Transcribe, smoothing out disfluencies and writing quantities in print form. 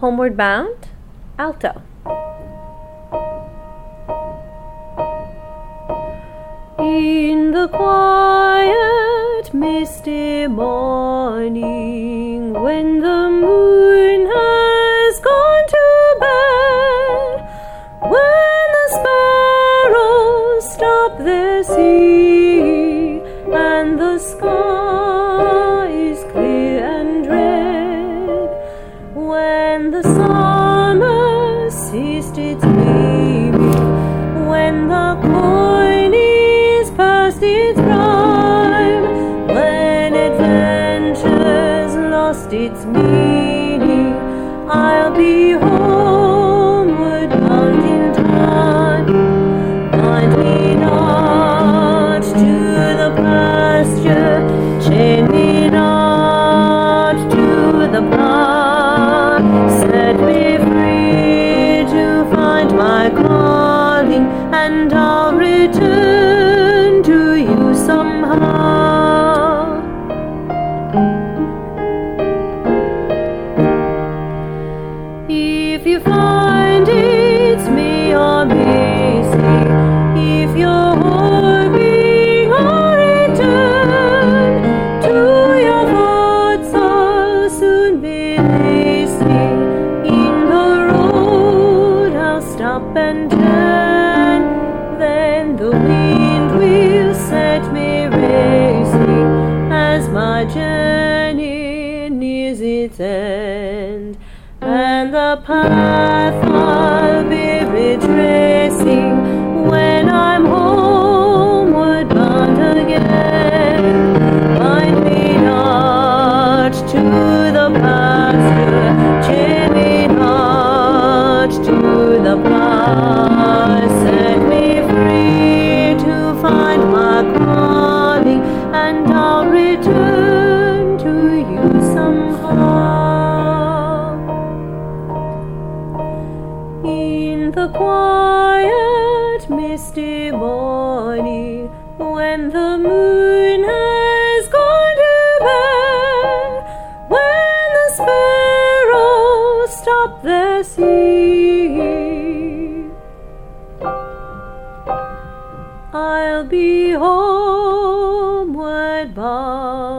Homeward bound, alto. In the quiet, misty morning, when the moon has gone to bed, when the sparrows stop their singing, and the sky is clear and red, when the summer ceased its weaving, when the coin is past its prime, when adventure's lost its meaning, I'll be homeward bound in time. Bind me not to the pasture, chain me not to the plough, set me free to find my calling, and I'll return to you somehow. If you find it's me you're missing, if you're hoping I'll return to your thoughts, I'll soon be listening. In the road I'll stop and turn, then the wind will set me racing as my journey nears its end, and the path I'll be retracing when I'm homeward bound again. Bind me not to the pasture, chain me not to the plough, set me free to find my calling, and I'll return to you somehow. In the quiet, misty morning, when the moon has gone to bed, when the sparrows stop their singing, I'll be homeward bound.